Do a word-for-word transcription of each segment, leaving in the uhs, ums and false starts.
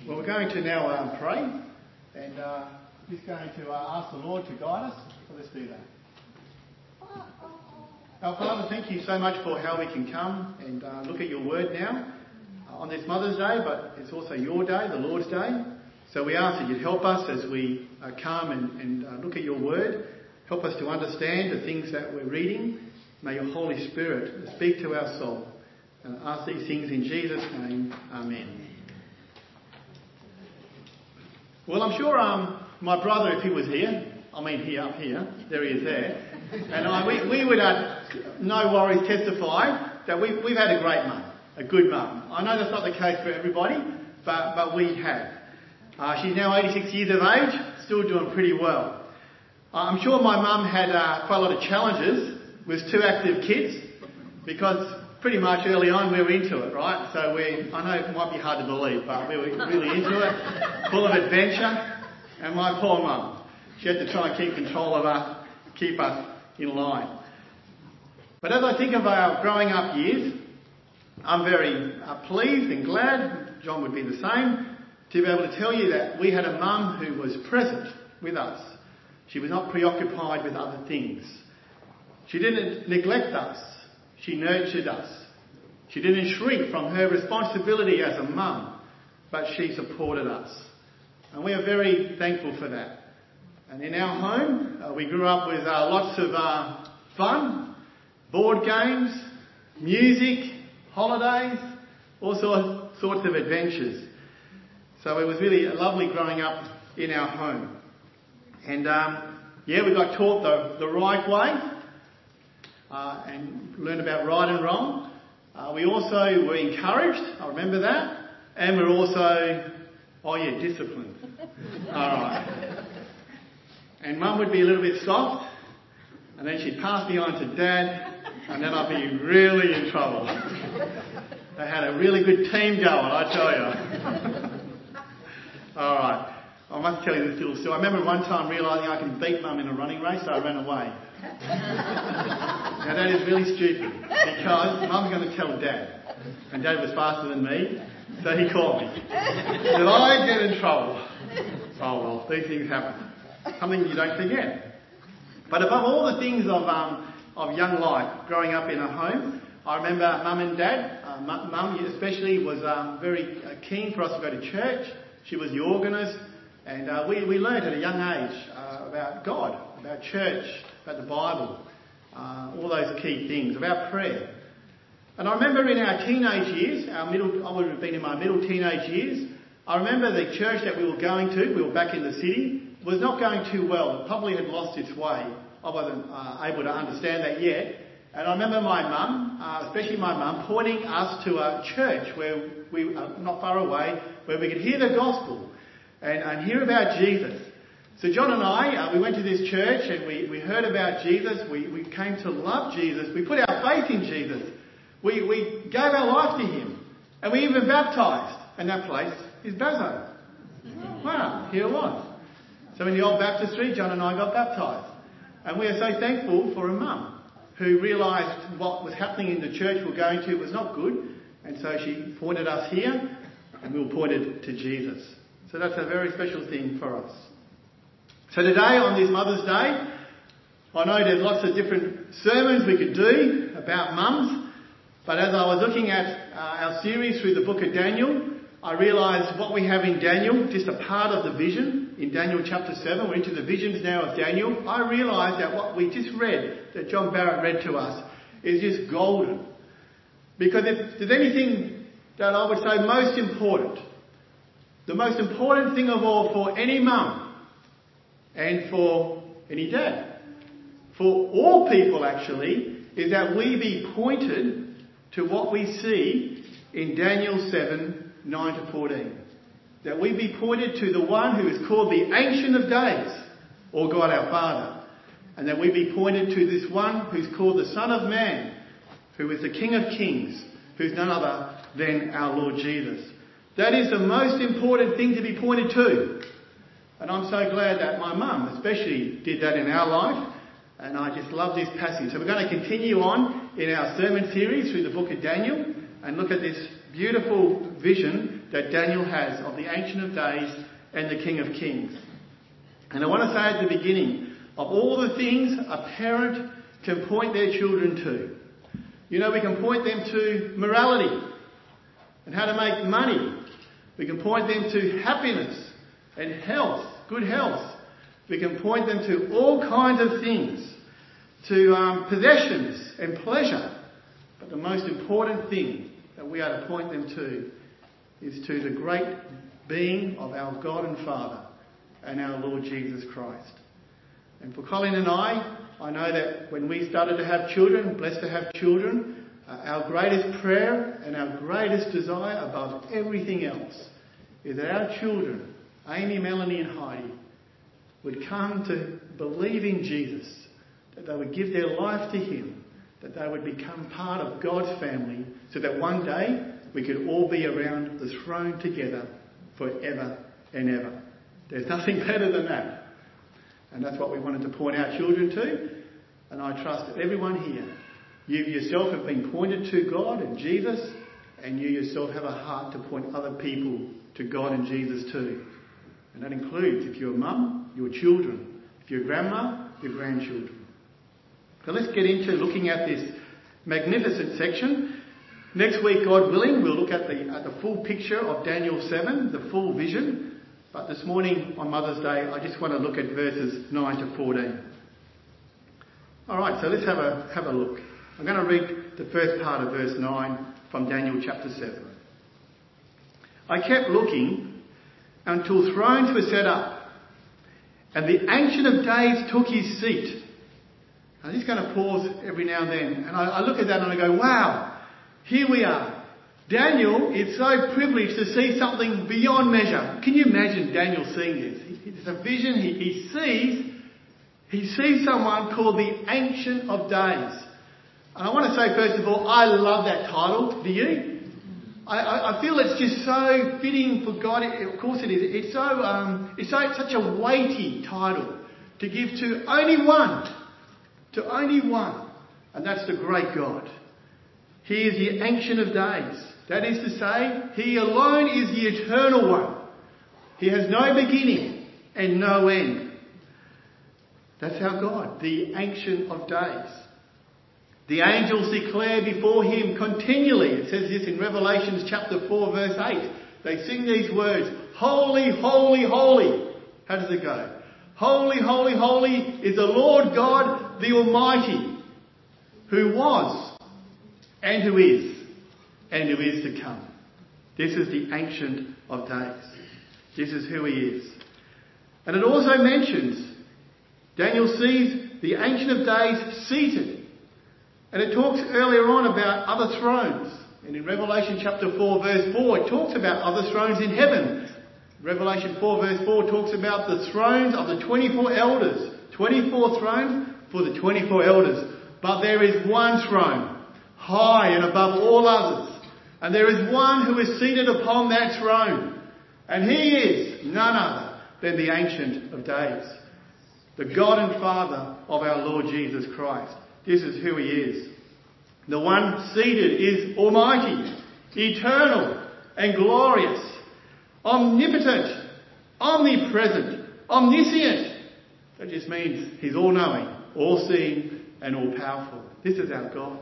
Well, we're going to now um, pray, and uh, just going to uh, ask the Lord to guide us. So let's do that. Our Father, thank you so much for how we can come and uh, look at your word now uh, on this Mother's Day, but it's also your day, the Lord's Day. So we ask that you'd help us as we uh, come and, and uh, look at your word. Help us to understand the things that we're reading. May your Holy Spirit speak to our soul. And I ask these things in Jesus' name. Amen. Well, I'm sure um, my brother, if he was here, I mean here, up here, there he is there, and I, we, we would, uh, no worries, testify that we, we've had a great mum, a good mum. I know that's not the case for everybody, but, but we have. Uh, she's now eighty-six years of age, still doing pretty well. Uh, I'm sure my mum had uh, quite a lot of challenges with two active kids, because pretty much early on we were into it, right? So we, I know it might be hard to believe, but we were really into it, full of adventure. And my poor mum, she had to try and keep control of us, keep us in line. But as I think of our growing up years, I'm very uh, pleased and glad, John would be the same, to be able to tell you that we had a mum who was present with us. She was not preoccupied with other things. She didn't neglect us. She nurtured us. She didn't shrink from her responsibility as a mum, but she supported us. And we are very thankful for that. And in our home, uh, we grew up with uh, lots of uh, fun, board games, music, holidays, all sorts, sorts of adventures. So it was really lovely growing up in our home. And um, yeah, we got taught the, the right way. Uh, and learned about right and wrong. Uh, we also were encouraged, I remember that, and we're also, oh yeah, disciplined. Alright. And Mum would be a little bit soft, and then she'd pass me on to Dad, and then I'd be really in trouble. They had a really good team going, I tell you. Alright. I must tell you this little story. I remember one time realising I could beat Mum in a running race, so I ran away. Now that is really stupid, because Mum's going to tell Dad, and Dad was faster than me, so he called me. Did I get in trouble? Oh well, these things happen. Something you don't forget. But above all the things of um, of young life, growing up in a home, I remember Mum and Dad, uh, Mum especially, was um, very uh, keen for us to go to church. She was the organist. And uh, we, we learned at a young age uh, about God, about church, about the Bible, uh, all those key things, about prayer. And I remember in our teenage years, our middle, I would have been in my middle teenage years, I remember the church that we were going to, we were back in the city, was not going too well. It probably had lost its way. I wasn't uh, able to understand that yet. And I remember my mum, uh, especially my mum, pointing us to a church where we uh, not far away, where we could hear the gospel. And, and hear about Jesus. So John and I, uh, we went to this church and we, we heard about Jesus. We, we came to love Jesus. We put our faith in Jesus. We, we gave our life to him. And we even baptised. And that place is Bazo. Wow, here it was. So in the old baptistry, John and I got baptised. And we are so thankful for a mum who realised what was happening in the church we were going to was not good. And so she pointed us here and we were pointed to Jesus. So that's a very special thing for us. So today, on this Mother's Day, I know there's lots of different sermons we could do about mums, but as I was looking at uh, our series through the book of Daniel, I realised what we have in Daniel, just a part of the vision, in Daniel chapter seven, we're into the visions now of Daniel. I realised that what we just read, that John Barrett read to us, is just golden. Because if there's anything that I would say most important, the most important thing of all for any mum and for any dad, for all people actually, is that we be pointed to what we see in Daniel seven, nine to fourteen. That we be pointed to the one who is called the Ancient of Days, or God our Father. And that we be pointed to this one who's called the Son of Man, who is the King of Kings, who's none other than our Lord Jesus. That is the most important thing to be pointed to. And I'm so glad that my mum especially did that in our life. And I just love this passage. So we're going to continue on in our sermon series through the book of Daniel and look at this beautiful vision that Daniel has of the Ancient of Days and the King of Kings. And I want to say at the beginning, of all the things a parent can point their children to, you know, we can point them to morality and how to make money. We can point them to happiness and health, good health. We can point them to all kinds of things, to um, possessions and pleasure. But the most important thing that we are to point them to is to the great being of our God and Father and our Lord Jesus Christ. And for Colin and I, I know that when we started to have children, blessed to have children, uh, our greatest prayer and our greatest desire above everything else is that our children, Amy, Melanie and Heidi, would come to believe in Jesus, that they would give their life to Him, that they would become part of God's family, so that one day we could all be around the throne together forever and ever. There's nothing better than that. And that's what we wanted to point our children to. And I trust that everyone here, you yourself have been pointed to God and Jesus, and you yourself have a heart to point other people to God and Jesus too. And that includes, if you're a mum, your children. If you're a grandma, your grandchildren. So let's get into looking at this magnificent section. Next week, God willing, we'll look at the, at the full picture of Daniel seven, the full vision. But this morning on Mother's Day, I just want to look at verses nine to fourteen. Alright, so let's have a, have a look. I'm going to read the first part of verse nine from Daniel chapter seven. I kept looking until thrones were set up, and the Ancient of Days took his seat. I'm just going to pause every now and then, and I, I look at that and I go, wow, here we are. Daniel is so privileged to see something beyond measure. Can you imagine Daniel seeing this? It's a vision. He, he sees, he sees someone called the Ancient of Days. And I want to say, first of all, I love that title. Do you? I, I, I feel it's just so fitting for God. It, of course it is. It's so, um, it's so, it's such a weighty title to give to only one. To only one. And that's the great God. He is the Ancient of Days. That is to say, He alone is the Eternal One. He has no beginning and no end. That's our God, the Ancient of Days. The angels declare before Him continually. It says this in Revelation chapter four verse eight. They sing these words, Holy, holy, holy. How does it go? Holy, holy, holy is the Lord God, the Almighty, who was and who is and who is to come. This is the Ancient of Days. This is who He is. And it also mentions, Daniel sees the Ancient of Days seated. And it talks earlier on about other thrones. And in Revelation chapter four verse four, it talks about other thrones in heaven. Revelation four verse four talks about the thrones of the twenty-four elders. twenty-four thrones for the twenty-four elders. But there is one throne, high and above all others. And there is one who is seated upon that throne. And He is none other than the Ancient of Days, the God and Father of our Lord Jesus Christ. This is who He is. The one seated is almighty, eternal and glorious, omnipotent, omnipresent, omniscient. That just means He's all-knowing, all-seeing and all-powerful. This is our God.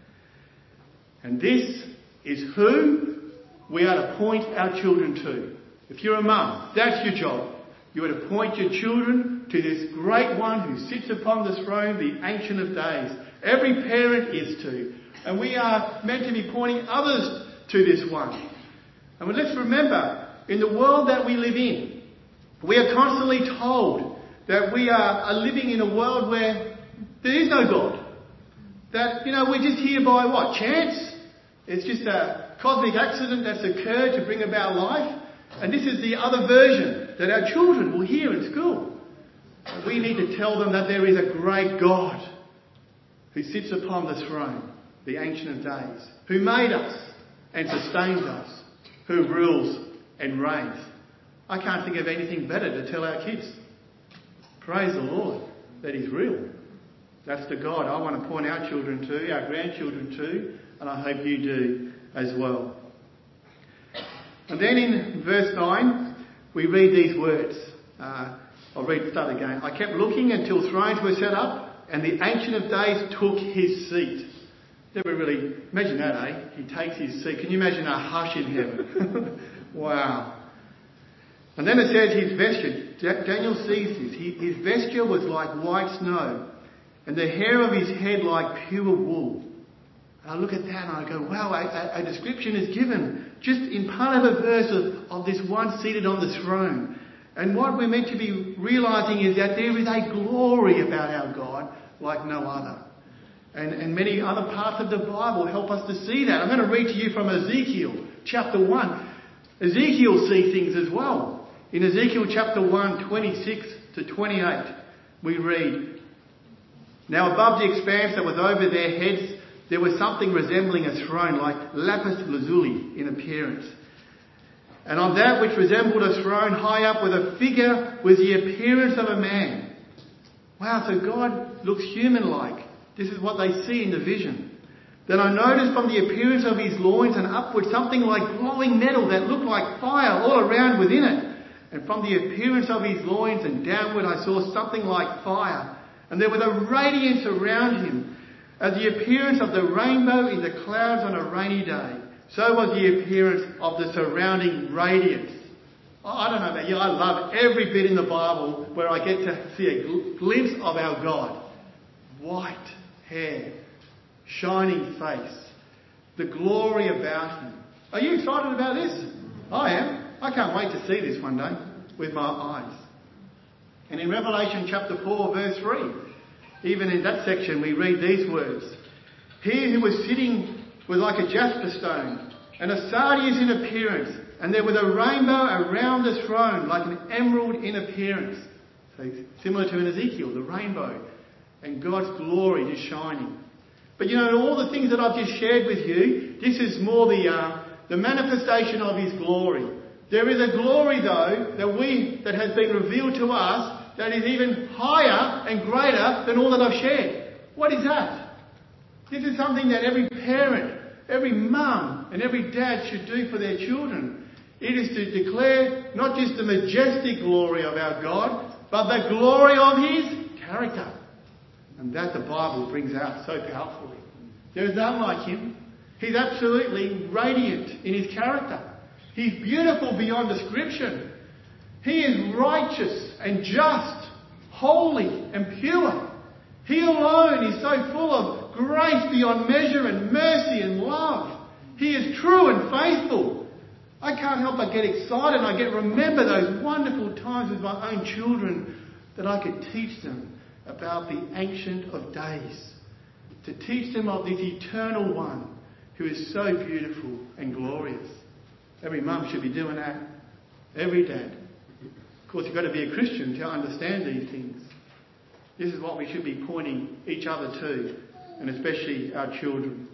And this is who we are to point our children to. If you're a mum, that's your job. You are to point your children to this great one who sits upon the throne, the Ancient of Days. Every parent is to. And we are meant to be pointing others to this one. And let's remember, in the world that we live in, we are constantly told that we are, are living in a world where there is no God. That, you know, we're just here by what? Chance? It's just a cosmic accident that's occurred to bring about life. And this is the other version that our children will hear in school. We need to tell them that there is a great God who sits upon the throne, the Ancient of Days, who made us and sustains us, who rules and reigns. I can't think of anything better to tell our kids. Praise the Lord that He's real. That's the God I want to point our children to, our grandchildren to, and I hope you do as well. And then in verse nine, we read these words. Uh, I'll read start again. I kept looking until thrones were set up and the Ancient of Days took his seat. Never really, imagine that, eh? He takes his seat. Can you imagine a hush in heaven? Wow. And then it says his vesture, Daniel sees this, he, his vesture was like white snow and the hair of his head like pure wool. And I look at that and I go, wow, a, a description is given just in part of a verse of, of this one seated on the throne. And what we're meant to be realising is that there is a glory about our God like no other. And, and many other parts of the Bible help us to see that. I'm going to read to you from Ezekiel chapter one. Ezekiel sees things as well. In Ezekiel chapter one, twenty-six to twenty-eight, we read, Now above the expanse that was over their heads, there was something resembling a throne, like lapis lazuli in appearance. And on that which resembled a throne high up with a figure was the appearance of a man. Wow, so God looks human-like. This is what they see in the vision. Then I noticed from the appearance of his loins and upward something like glowing metal that looked like fire all around within it. And from the appearance of his loins and downward I saw something like fire. And there was a radiance around him, as the appearance of the rainbow in the clouds on a rainy day. So was the appearance of the surrounding radiance. I don't know about you, I love every bit in the Bible where I get to see a gl- glimpse of our God. White hair, shining face, the glory about him. Are you excited about this? I am. I can't wait to see this one day with my eyes. And in Revelation chapter four, verse three, even in that section we read these words. He who was sitting was like a jasper stone, and a sardius in appearance, and there was a rainbow around the throne, like an emerald in appearance. So similar to in Ezekiel, the rainbow, and God's glory just shining. But you know, all the things that I've just shared with you, this is more the uh, the manifestation of his glory. There is a glory, though, that we that has been revealed to us that is even higher and greater than all that I've shared. What is that? This is something that every parent, every mum and every dad should do for their children. It is to declare not just the majestic glory of our God, but the glory of his character. And that the Bible brings out so powerfully. There is none like him. He's absolutely radiant in his character. He's beautiful beyond description. He is righteous and just, holy and pure. He alone is so full of grace beyond measure and mercy and love. He is true and faithful. I can't help but get excited and I get remember those wonderful times with my own children that I could teach them about the Ancient of Days. To teach them of this eternal one who is so beautiful and glorious. Every mum should be doing that. Every dad. Of course, you've got to be a Christian to understand these things. This is what we should be pointing each other to, and especially our children.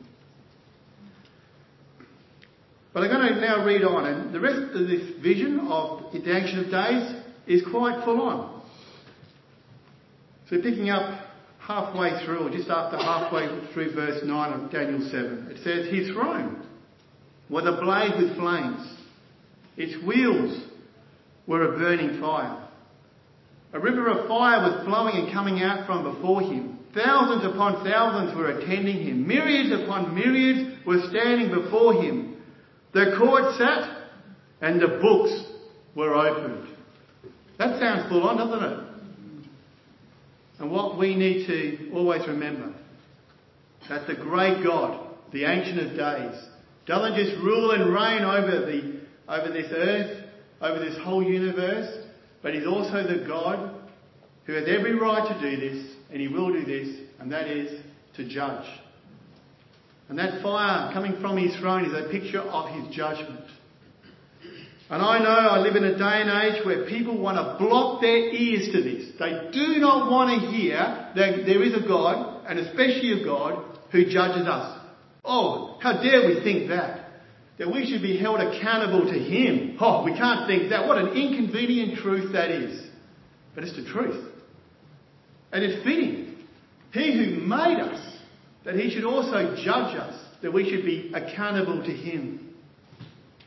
But I'm going to now read on, and the rest of this vision of the Ancient of Days is quite full on. So picking up halfway through, or just after halfway through verse nine of Daniel seven, it says, His throne was ablaze with flames. Its wheels were a burning fire. A river of fire was flowing and coming out from before him. Thousands upon thousands were attending him. Myriads upon myriads were standing before him. The court sat and the books were opened. That sounds full on, doesn't it? And what we need to always remember, that the great God, the Ancient of Days, doesn't just rule and reign over the over this earth, over this whole universe, but he's also the God who has every right to do this, and he will do this, and that is to judge. And that fire coming from his throne is a picture of his judgment. And I know I live in a day and age where people want to block their ears to this. They do not want to hear that there is a God, and especially a God, who judges us. Oh, how dare we think that? That we should be held accountable to him. Oh, we can't think that. What an inconvenient truth that is. But it's the truth. And it's fitting. He who made us, that he should also judge us, that we should be accountable to him.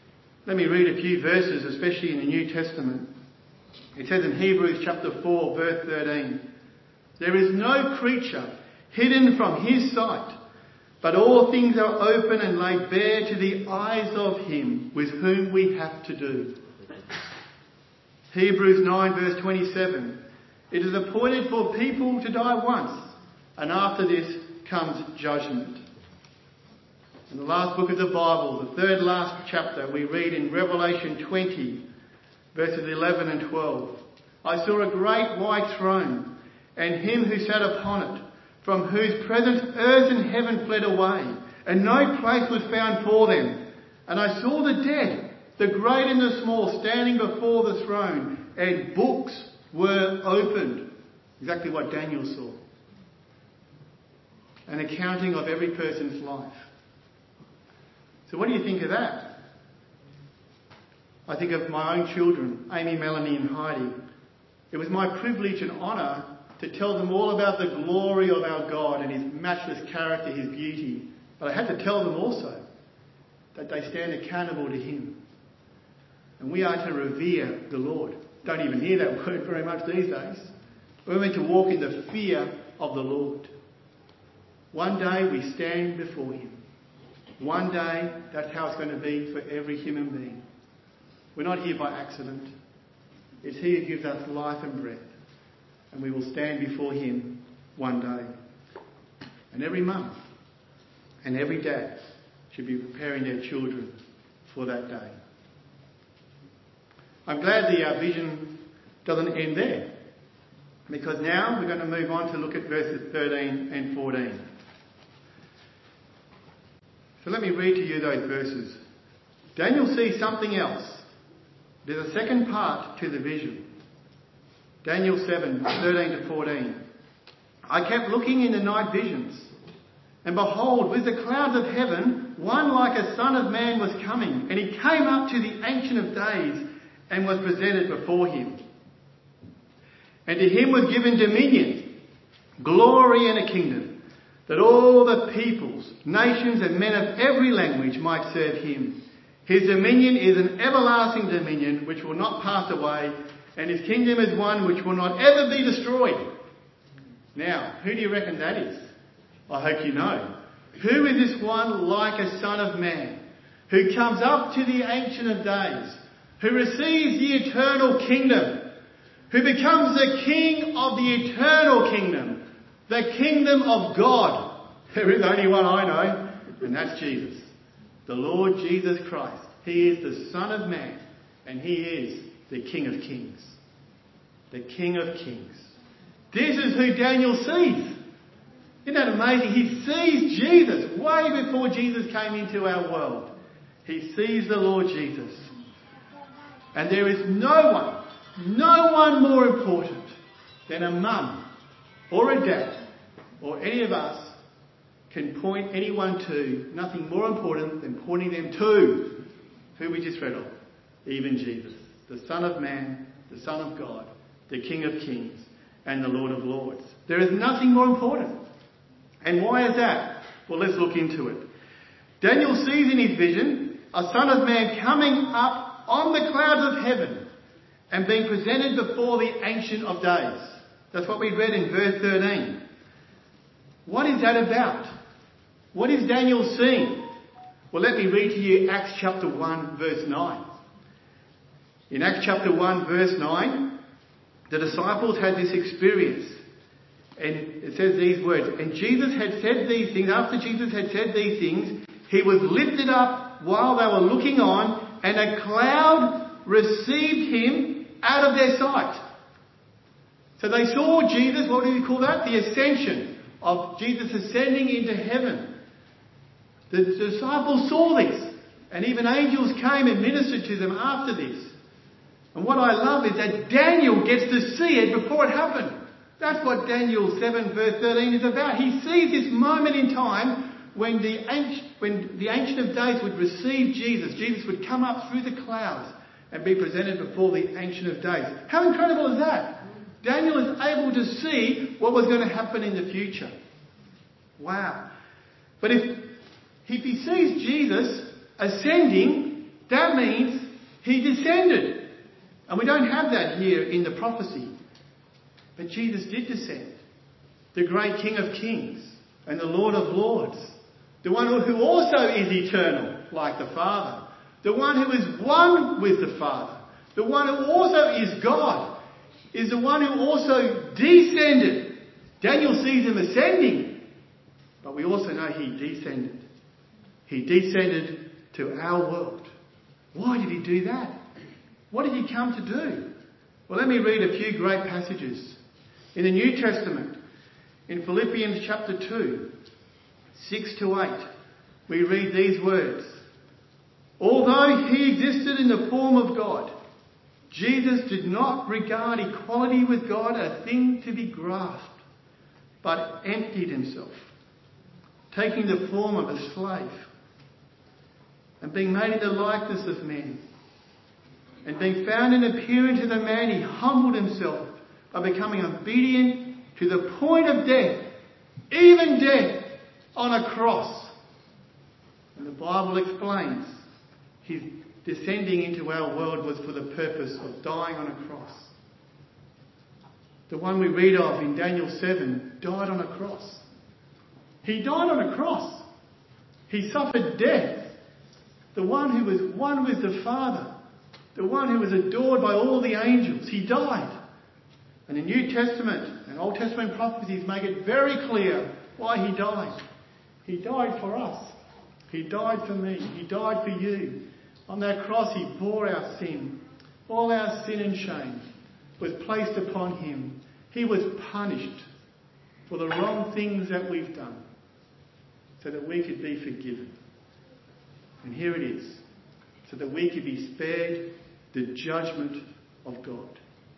Let me read a few verses, especially in the New Testament. It says in Hebrews chapter four, verse thirteen, "There is no creature hidden from his sight, but all things are open and laid bare to the eyes of him with whom we have to do." Hebrews nine, verse twenty-seven, "It is appointed for people to die once, and after this comes judgment." In the last book of the Bible, the third last chapter, we read in Revelation twenty, verses eleven and twelve, "I saw a great white throne, and him who sat upon it, from whose presence earth and heaven fled away, and no place was found for them. And I saw the dead, the great and the small, standing before the throne, and books were opened." Exactly what Daniel saw. An accounting of every person's life. So what do you think of that? I think of my own children, Amy, Melanie and Heidi. It was my privilege and honour to tell them all about the glory of our God and his matchless character, his beauty. But I had to tell them also that they stand accountable to him. And we are to revere the Lord. Don't even hear that word very much these days. We're meant to walk in the fear of the Lord. One day we stand before him. One day, that's how it's going to be for every human being. We're not here by accident. It's he who gives us life and breath. And we will stand before him one day. And every mum and every dad should be preparing their children for that day. I'm glad the uh, vision doesn't end there, because now we're going to move on to look at verses thirteen and fourteen. So let me read to you those verses. Daniel sees something else. There's a second part to the vision. Daniel seven, thirteen to fourteen. "I kept looking in the night visions, and behold, with the clouds of heaven, one like a son of man was coming, and he came up to the Ancient of Days and was presented before him. And to him was given dominion, glory and a kingdom, that all the peoples, nations and men of every language might serve him. His dominion is an everlasting dominion which will not pass away, and his kingdom is one which will not ever be destroyed." Now, who do you reckon that is? I hope you know. Who is this one like a son of man, who comes up to the Ancient of Days, who receives the eternal kingdom, who becomes the king of the eternal kingdom, the kingdom of God? There is only one I know, and that's Jesus, the Lord Jesus Christ. He is the Son of Man, and he is the King of Kings. The King of Kings. This is who Daniel sees. Isn't that amazing? He sees Jesus way before Jesus came into our world. He sees the Lord Jesus. And there is no one, no one more important than a mum or a dad or any of us can point anyone to, nothing more important than pointing them to who we just read of, even Jesus, the Son of Man, the Son of God, the King of Kings, and the Lord of Lords. There is nothing more important. And why is that? Well, let's look into it. Daniel sees in his vision a Son of Man coming up on the clouds of heaven and being presented before the Ancient of Days. That's what we read in verse thirteen. What is that about? What is Daniel seeing? Well, let me read to you Acts chapter one, verse nine. In Acts chapter one, verse nine, the disciples had this experience. And it says these words, "And Jesus had said these things," after Jesus had said these things, "he was lifted up while they were looking on, and a cloud received him out of their sight." So they saw Jesus, what do we call that? The ascension of Jesus ascending into heaven. The disciples saw this, and even angels came and ministered to them after this. And what I love is that Daniel gets to see it before it happened. That's what Daniel seven verse thirteen is about. He sees this moment in time when the ancient, when the Ancient of Days would receive Jesus. Jesus would come up through the clouds and be presented before the Ancient of Days. How incredible is that? Daniel is able to see what was going to happen in the future. Wow. But if, if he sees Jesus ascending, that means He descended. And we don't have that here in the prophecy. But Jesus did descend. The great King of Kings and the Lord of Lords. The one who also is eternal, like the Father. The one who is one with the Father. The one who also is God. Is the one who also descended. Daniel sees him ascending. But we also know he descended. He descended to our world. Why did he do that? What did he come to do? Well, let me read a few great passages. In the New Testament, in Philippians chapter two, six to eight, we read these words. Although he existed in the form of God, Jesus did not regard equality with God a thing to be grasped, but emptied himself, taking the form of a slave, and being made in the likeness of men, and being found in appearance as a man, he humbled himself by becoming obedient to the point of death, even death on a cross. And the Bible explains his descending into our world was for the purpose of dying on a cross. The one we read of in Daniel seven died on a cross. He died on a cross. He suffered death. The one who was one with the Father. The one who was adored by all the angels. He died. And the New Testament and Old Testament prophecies make it very clear why he died. He died for us. He died for me. He died for you. On that cross he bore our sin. All our sin and shame was placed upon him. He was punished for the wrong things that we've done so that we could be forgiven. And here it is, so that we could be spared the judgment of God.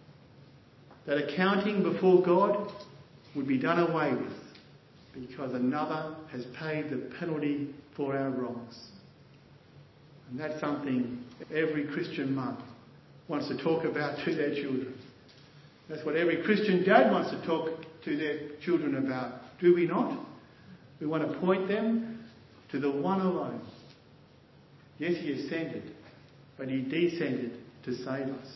That accounting before God would be done away with because another has paid the penalty for our wrongs. And that's something every Christian mum wants to talk about to their children. That's what every Christian dad wants to talk to their children about. Do we not? We want to point them to the one alone. Yes, he ascended, but he descended to save us.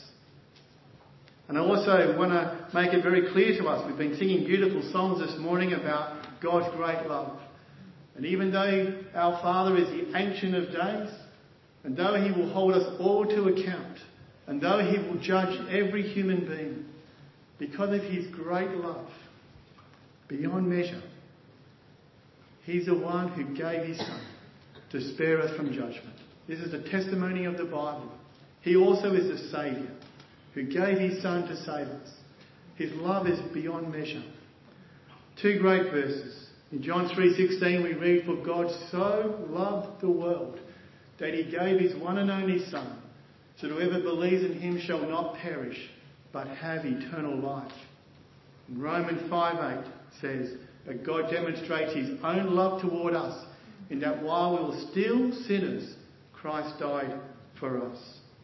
And I also want to make it very clear to us, we've been singing beautiful songs this morning about God's great love. And even though our Father is the Ancient of Days, and though he will hold us all to account, and though he will judge every human being, because of his great love, beyond measure, he's the one who gave his Son to spare us from judgment. This is the testimony of the Bible. He also is the Saviour who gave his Son to save us. His love is beyond measure. Two great verses. In John three sixteen we read, For God so loved the world that he gave his one and only Son, so that whoever believes in him shall not perish, but have eternal life. And Romans five eight says, But God demonstrates his own love toward us, in that while we were still sinners, Christ died for us.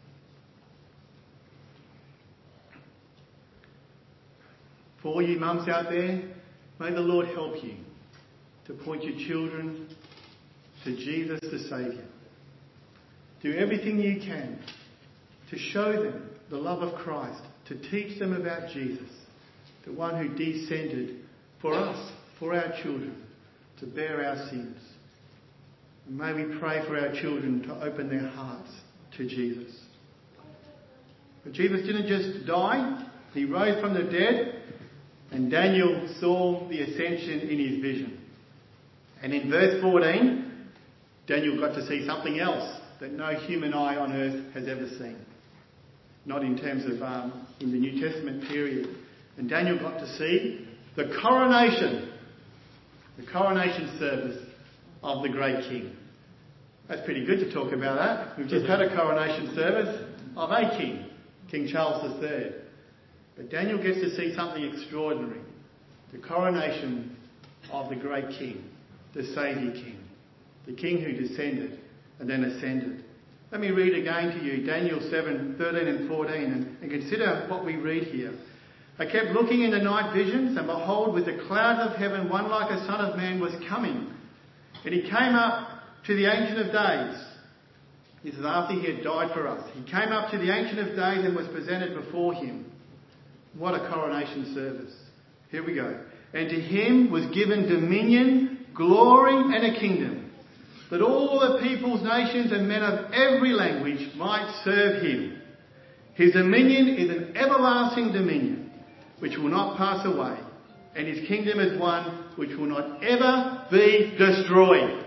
For all you mums out there, may the Lord help you to point your children to Jesus the Saviour. Do everything you can to show them the love of Christ, to teach them about Jesus, the one who descended for us, for our children, to bear our sins. And may we pray for our children to open their hearts to Jesus. But Jesus didn't just die, he rose from the dead, and Daniel saw the ascension in his vision. And in verse fourteen, Daniel got to see something else that no human eye on earth has ever seen. Not in terms of um, in the New Testament period. And Daniel got to see the coronation, the coronation service of the great king. That's pretty good to talk about that. We've just had a coronation service of a king, King Charles the Third. But Daniel gets to see something extraordinary. The coronation of the great king, the Saviour King. The king who descended and then ascended. Let me read again to you Daniel seven, thirteen and fourteen and, and consider what we read here. I kept looking in the night visions, and behold, with the clouds of heaven, one like a son of man was coming. And he came up to the Ancient of Days, This is after he had died for us. He came up to the Ancient of Days and was presented before him. What a coronation service. Here we go. And to him was given dominion, glory and a kingdom, that all the peoples, nations and men of every language might serve him. His dominion is an everlasting dominion, which will not pass away, and his kingdom is one which will not ever be destroyed.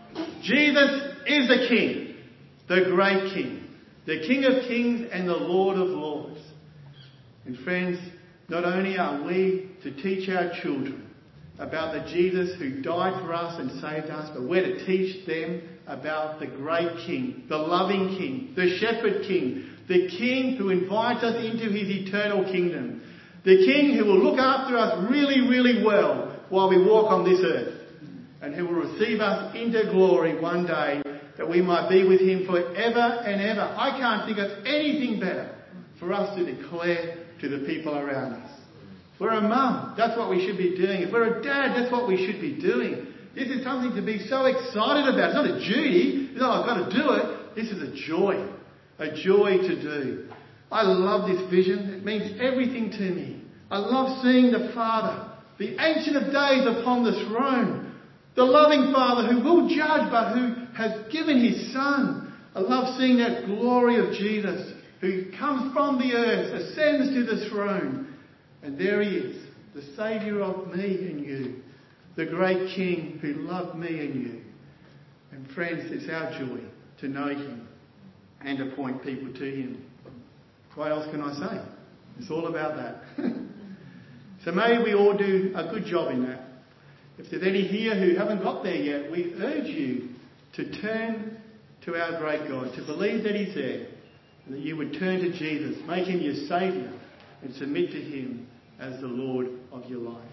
Jesus is the King, the great King, the King of kings and the Lord of lords. And friends, not only are we to teach our children about the Jesus who died for us and saved us, but we're to teach them about the great King, the loving King, the shepherd King, the King who invites us into his eternal kingdom, the King who will look after us really, really well while we walk on this earth, and who will receive us into glory one day, that we might be with him forever and ever. I can't think of anything better for us to declare to the people around us. If we're a mum, that's what we should be doing. If we're a dad, that's what we should be doing. This is something to be so excited about. It's not a duty. It's not, I've got to do it. This is a joy. A joy to do. I love this vision. It means everything to me. I love seeing the Father, the Ancient of Days upon the throne, the loving Father who will judge but who has given his Son. I love seeing that glory of Jesus who comes from the earth, ascends to the throne. And there he is, the Saviour of me and you, the great King who loved me and you. And friends, it's our joy to know him and to point people to him. What else can I say? It's all about that. So may we all do a good job in that. If there's any here who haven't got there yet, we urge you to turn to our great God, to believe that he's there, and that you would turn to Jesus, make him your Saviour, and submit to him as the Lord of your life.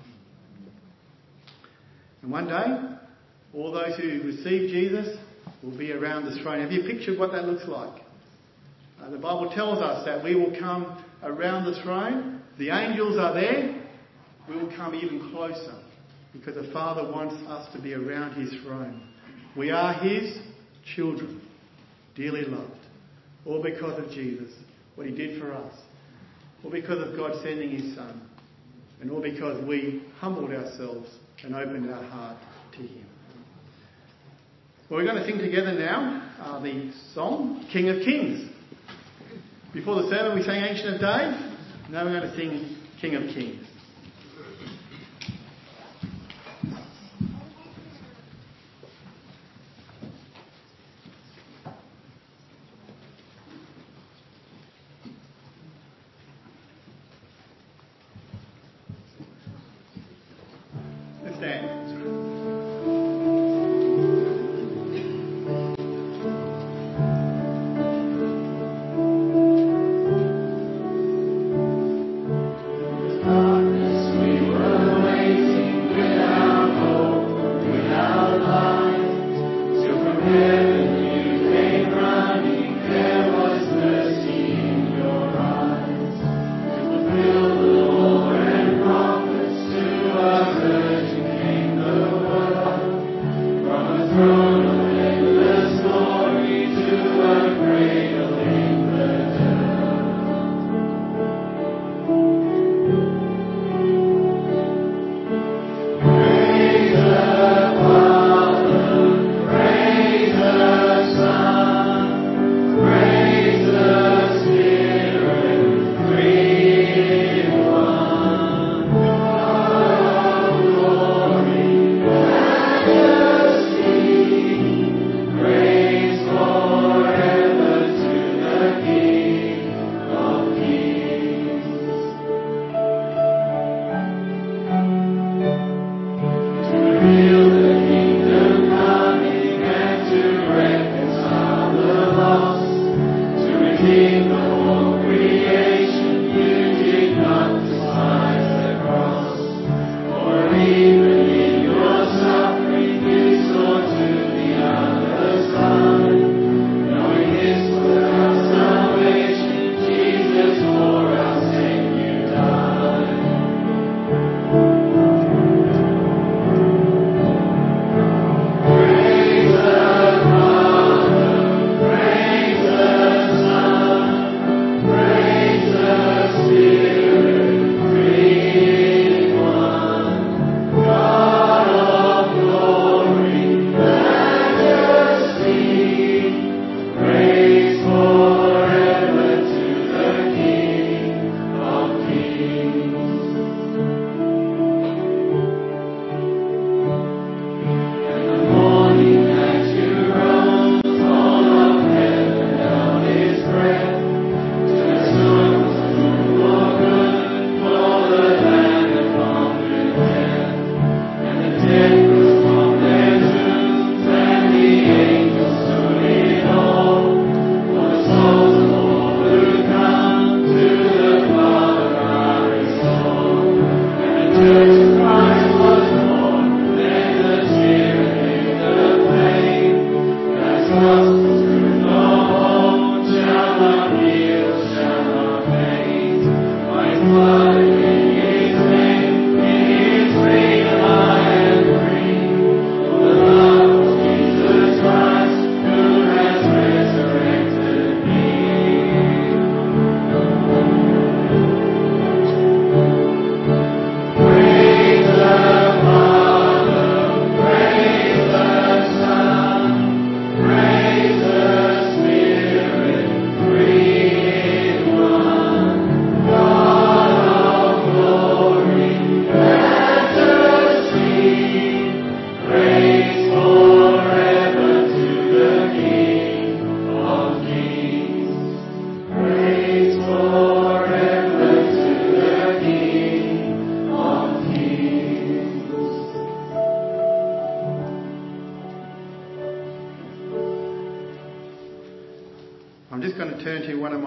And one day, all those who receive Jesus will be around the throne. Have you pictured what that looks like? Uh, the Bible tells us that we will come around the throne. The angels are there. We will come even closer because the Father wants us to be around his throne. We are his children, dearly loved, all because of Jesus, what he did for us, all because of God sending his Son, and all because we humbled ourselves and opened our heart to him. Well, we're going to sing together now uh, the song, King of Kings. Before the sermon we sang Ancient of Days. Now we're going to sing King of Kings. Let's stand. The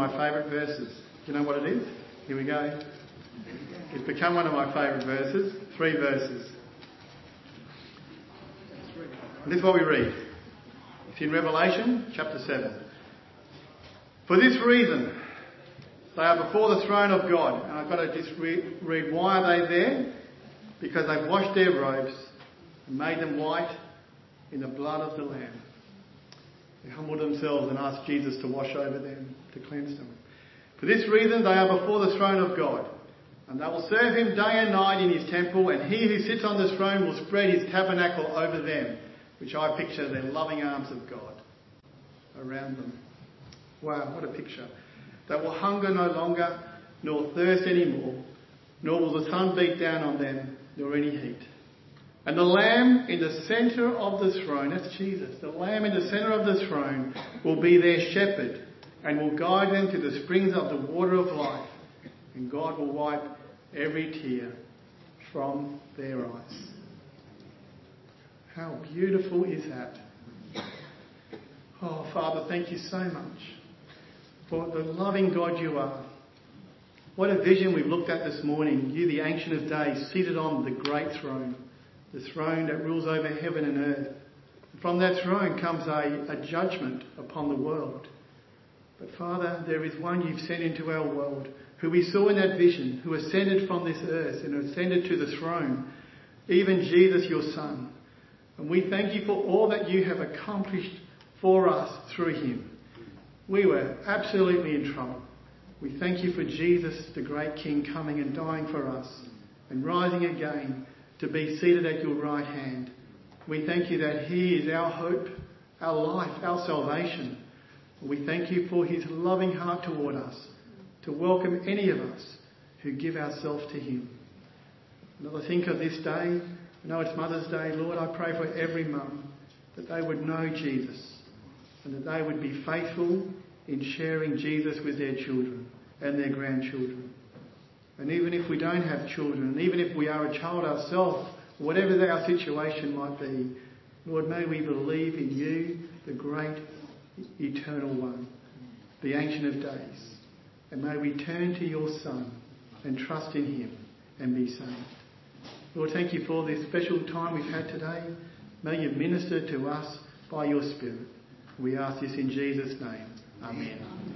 my favourite verses. Do you know what it is? Here we go. It's become one of my favourite verses. Three verses. And this is what we read. It's in Revelation chapter seven. For this reason, they are before the throne of God. And I've got to just re- read why are they there? Because they've washed their robes and made them white in the blood of the Lamb. They humbled themselves and asked Jesus to wash over them, to cleanse them. For this reason they are before the throne of God, and they will serve him day and night in his temple, and he who sits on the throne will spread his tabernacle over them, which I picture the loving arms of God around them. Wow, what a picture. They will hunger no longer, nor thirst any more, nor will the sun beat down on them, nor any heat. And the Lamb in the centre of the throne, that's Jesus, the Lamb in the centre of the throne will be their shepherd and will guide them to the springs of the water of life. And God will wipe every tear from their eyes. How beautiful is that? Oh, Father, thank you so much for the loving God you are. What a vision we've looked at this morning. You, the Ancient of Days, seated on the great throne. The throne that rules over heaven and earth. From that throne comes a, a judgment upon the world. But Father, there is one you've sent into our world, who we saw in that vision, who ascended from this earth and ascended to the throne, even Jesus your Son. And we thank you for all that you have accomplished for us through him. We were absolutely in trouble. We thank you for Jesus, the great King, coming and dying for us and rising again to be seated at your right hand. We thank you that he is our hope, our life, our salvation. We thank you for his loving heart toward us, to welcome any of us who give ourselves to him. And as I think of this day, I know it's Mother's Day, Lord, I pray for every mum that they would know Jesus and that they would be faithful in sharing Jesus with their children and their grandchildren. And even if we don't have children, and even if we are a child ourselves, whatever our situation might be, Lord, may we believe in you, the great eternal one, the Ancient of Days. And may we turn to your Son and trust in him and be saved. Lord, thank you for this special time we've had today. May you minister to us by your Spirit. We ask this in Jesus' name. Amen.